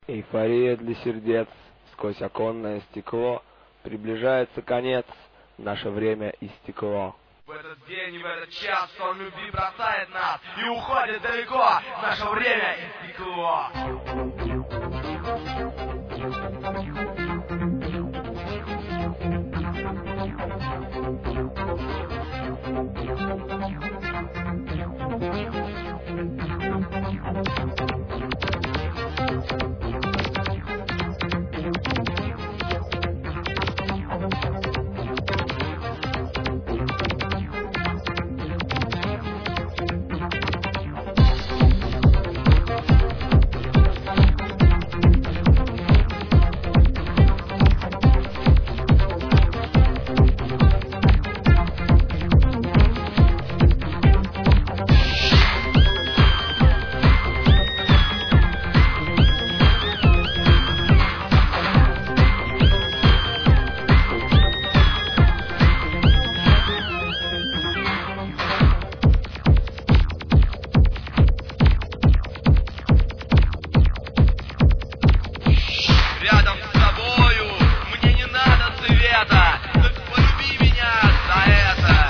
Эйфория для сердец, сквозь оконное стекло приближается конец, наше время истекло. В этот день и в этот час сон любви бросает нас и уходит далеко, наше время истекло. Рядом с тобою мне не надо света, только полюби меня за это.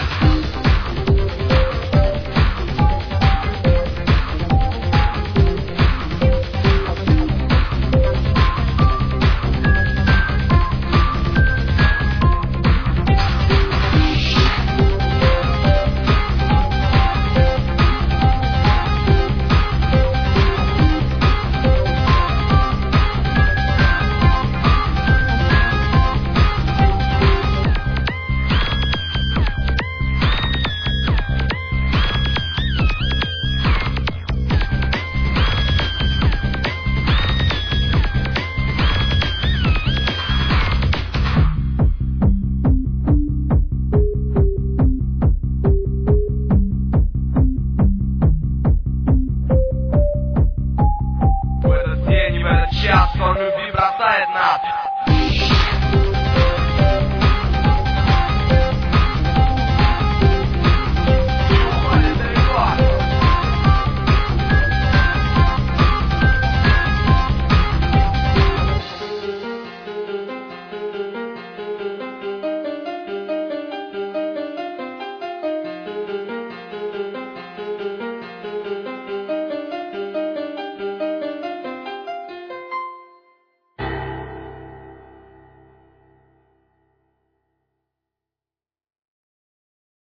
В этот день и в этот час сон любви